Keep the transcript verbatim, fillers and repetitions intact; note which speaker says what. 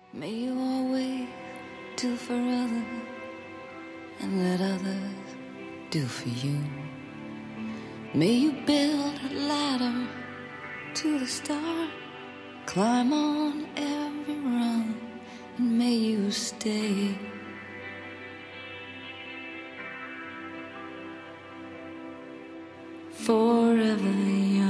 Speaker 1: May you always do for others and let others do for you. May you build a ladder to the stars, climb on every rung, and may you stay. Forever young.